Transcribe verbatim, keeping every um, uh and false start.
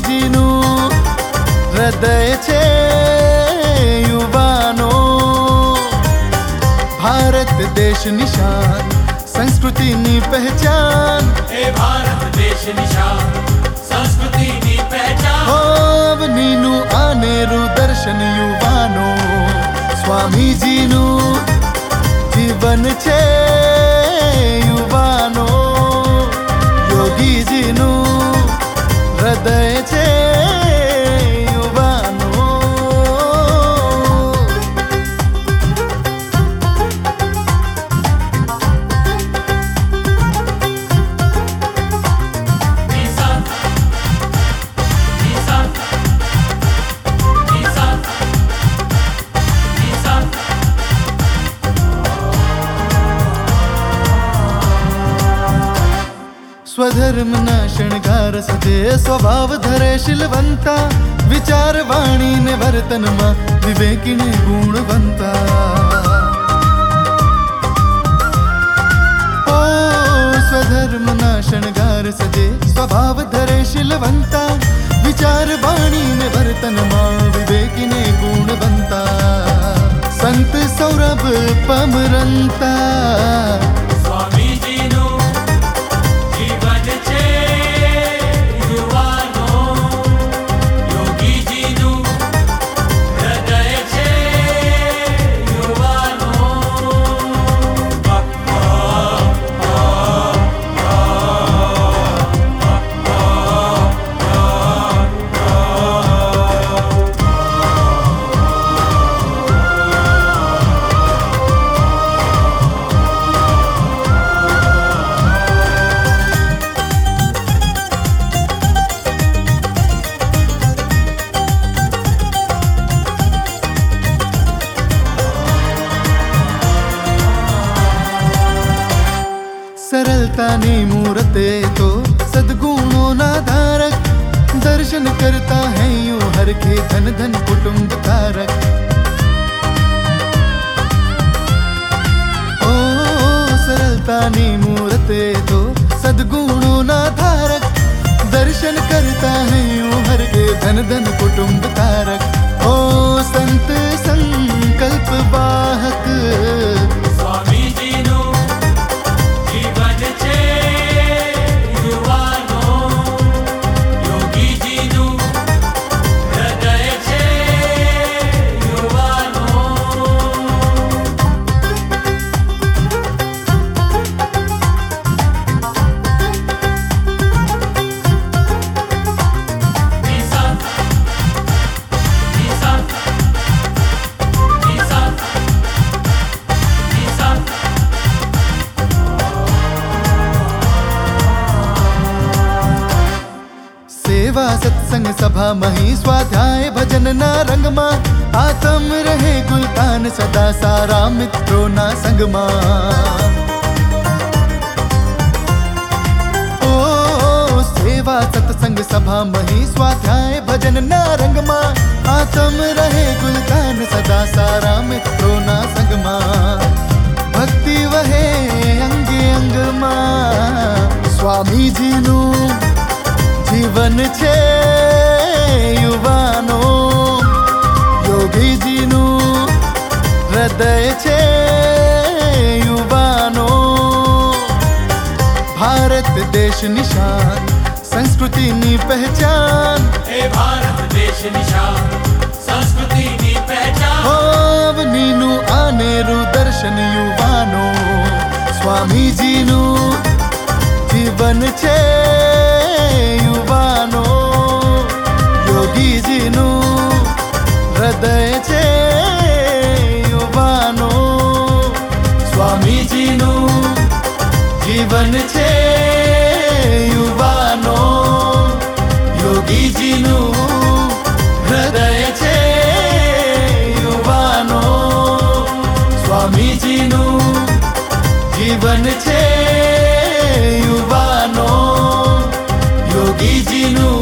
સ્વામીજીનું હૃદય છે યુવાનો. ભારત દેશ નિશાન, સંસ્કૃતિની પહેચાન. હે ભારત દેશ નિશાન, સંસ્કૃતિની પહેચાન. અવનીનું આનેરું દર્શન યુવાનો. સ્વામીજીનું જીવન છે યુવાનો. યોગીજીનું હૃદય છે યુવાનો. નિશાન, નિશાન, નિશાન, નિશાન. સ્વધર્મના શણગાર સજે સ્વભાવ ધરે શીલવંતા. વિચાર વાણી ને વર્તનમાં વિવેકીને ગુણવંતા. ઓ સ્વધર્મના શણગાર સજે સ્વભાવ ધરે શીલવંતા. વિચાર વાણી ને વર્તનમાં વિવેકીને ગુણવંતા. સંત સૌરભ પમરંતા. સ્વામીજીનું જીવન છે યુવાનો. યોગીજીનું હૃદય છે યુવાનો. सरलतानी मूर्ते तो सद्गुणों ना धारक. दर्शन करता है यूं हर के धन धन कुटुंब कारक. ओ सरलतानी मूर्ते तो सद्गुणों ना धारक. दर्शन करता है यूं हर के धन धन कुटुंब कारक. ओ संत संकल्प वाहक. સ્વામીજીનું જીવન છે યુવાનો. યોગીજીનું હૃદય છે યુવાનો. નિશાન, નિશાન, નિશાન, નિશાન. સેવા સત્સંગ સભા મહી સ્વાધ્યાય ભજનના રંગમાં. આતમ રહે ગુલતાન સદા સારા મિત્રોના સંગમાં. ઓ સેવા સત્સંગ સભા મહી સ્વાધ્યાય ભજનના રંગમાં. આતમ રહે ગુલતાન સદા સારા મિત્રોના સંગમાં. ભક્તિ વહે અંગે અંગમાં. સ્વામીજીનું જીવન છે યુવાનો. યોગીજીનું હૃદય છે યુવાનો. ભારત દેશ નિશાન, સંસ્કૃતિની પહેચાન. હે ભારત દેશ નિશાન, સંસ્કૃતિની પહેચાન. અવનીનું આનેરું દર્શન યુવાનો. સ્વામીજીનું જીવન છે યુવાનો. યોગીજીનું હૃદય છે યુવાનો. સ્વામીજીનું જીવન છે યુવાનો. યોગીજીનું હૃદય છે યુવાનો. સ્વામીજીનું જીવન છે યુવાનો. યોગીજીનું